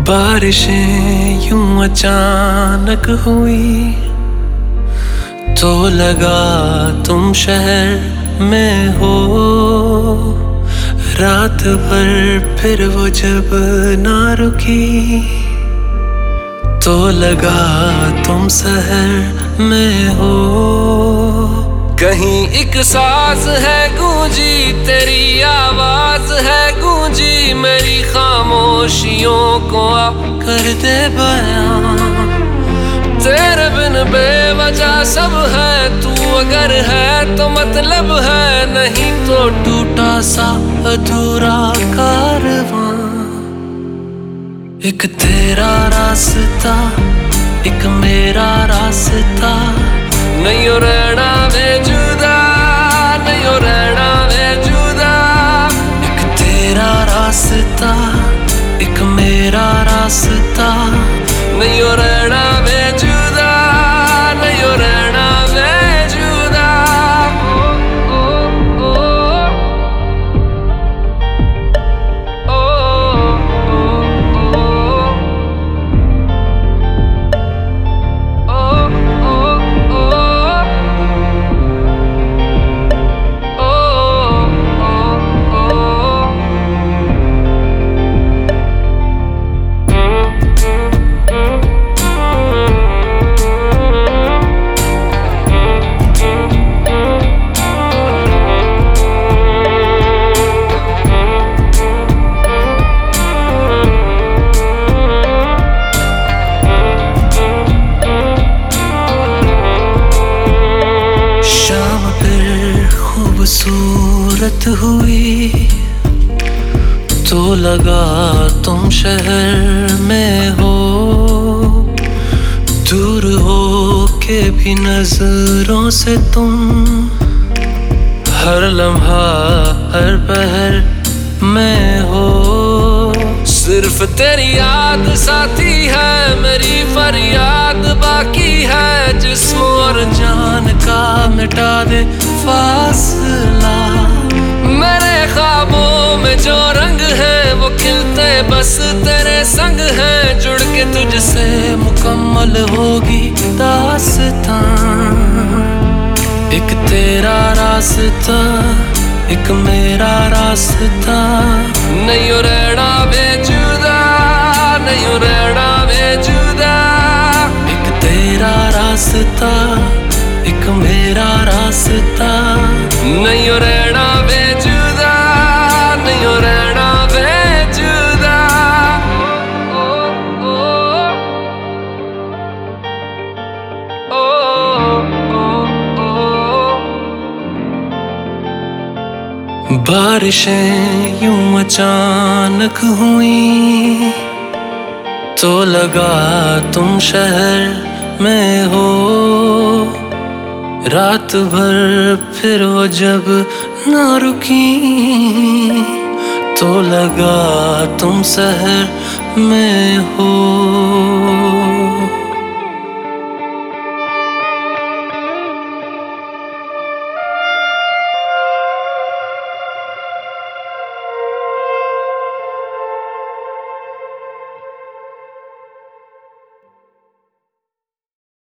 बारिशें यूं अचानक हुई तो लगा तुम शहर में हो। रात भर फिर वो जब ना रुकी तो लगा तुम शहर में हो। कहीं एक सांस है गूंजी तेरी आवाज है गूंजी मेरी खामोशियों को आ कर दे बयां। तेरे बिन बेवजह सब है तू अगर है तो मतलब है नहीं तो टूटा सा अधूरा कारवां। एक तेरा रास्ता एक मेरा रास्ता नहीं हो रहना वे जुदा नहीं हो रहना वे जुदा। एक तेरा रास्ता एक मेरा रास्ता नहीं हो रहना वे जुदा नहीं हो रहना वे जुदा। ओ, ओ, ओ, खूबसूरत हुई तो लगा तुम शहर में हो। दूर हो के भी नजरों से तुम हर लम्हा हर पहर में हो। सिर्फ तेरी याद साथी है मेरी फरियाद बाकी है जिस्म और जान का मिटा दे फासला। मेरे ख्वाबों में जो रंग है वो खिलते बस तेरे संग है। जुड़ के तुझसे मुकम्मल होगी दास्तां। एक तेरा रास्ता एक मेरा रास्ता नहीं हो रहना वे जुदा नहीं हो रहना वे जुदा। एक तेरा रास्ता एक मेरा रास्ता नहीं हो रहना वे जुदा नहीं हो रहना वे जुदा। ओ, ओ, ओ, ओ, ओ। बारिशें यूं अचानक हुई तो लगा तुम शहर में हो। रात भर फिर वो जब ना रुकी तो लगा तुम शहर में हो।